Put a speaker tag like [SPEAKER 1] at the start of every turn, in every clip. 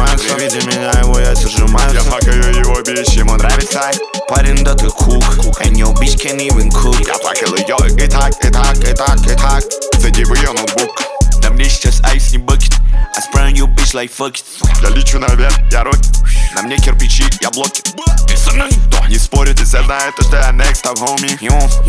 [SPEAKER 1] нажимается. При виде меня его яйца сжимаются.
[SPEAKER 2] Я факаю его бич, ему нравится.
[SPEAKER 1] Парень, да ты хук, and your bitch can't even cook.
[SPEAKER 2] Я факел ее и так. Зайди в ее ноутбук.
[SPEAKER 1] Да мне сейчас айс не бакет. I spray on your bitch like fuck it.
[SPEAKER 2] Я лечу наверх, я рокет.
[SPEAKER 1] На мне кирпичи, я блоки.
[SPEAKER 2] И со мной никто не спорит, и все знают, что я next up, homie.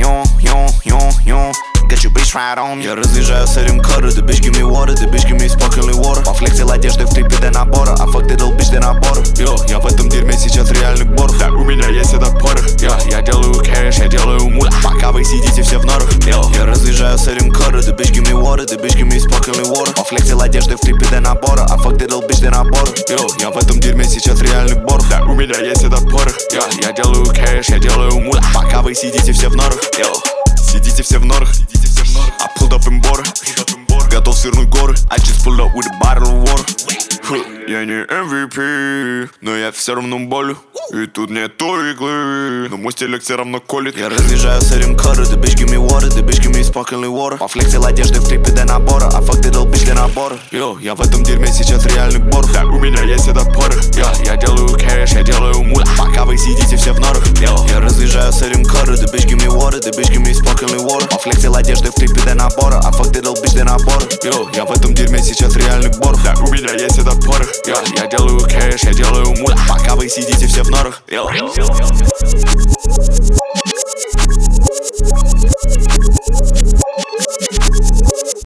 [SPEAKER 1] Got your bitch right on me. Я разъезжаю с этим кары, the bitch give me water, the bitch give me sparkling water. Пофлексил одежды в трипе до набора, а fuck little bitch до набора. Йо, я в этом дерьме сейчас реальный бор.
[SPEAKER 2] Да, у меня есть этот порох.
[SPEAKER 1] Я делаю кэш, я делаю мула. Пока вы сидите все в норах. Я разъезжаю с этим кары, the bitch give me water, the bitch give me sparkling water. Пофлексил одежды в трипе до набора, а fuck little bitch до набора. Йо, я в этом дерьме сейчас реальный бор.
[SPEAKER 2] Да, у меня есть этот порох.
[SPEAKER 1] Я делаю кэш, я делаю мула. Пока вы сидите все в норах.
[SPEAKER 2] Сидите все в норах.
[SPEAKER 1] I pulled up in border. Готов свернуть горы. I just pulled up with a bottle of water.
[SPEAKER 2] Я не MVP, но я все равно болю. И тут нету иглы, но мой стилек все равно колет.
[SPEAKER 1] Я разъезжаю с этим кары, the bitch give me water, the bitch give me sparkling water. Пофлексил одежды в трипе до набора, а fuck little bitch до набора. Йо, я в этом дерьме сейчас реальный бор.
[SPEAKER 2] Да, у меня есть этот порох.
[SPEAKER 1] Я делаю кэш, я делаю мула. Пока вы сидите все в норах. Я разъезжаю с этим кары, the bitch give me water, the bitch give me sparkling water. Пофлексил одежды в трипе до набора, а fuck little bitch до набора. Йо, я в этом дерьме сейчас реальный бор.
[SPEAKER 2] Да, у меня есть этот порох.
[SPEAKER 1] Я делаю кэш, я делаю мула. Пока вы сидите все в норах.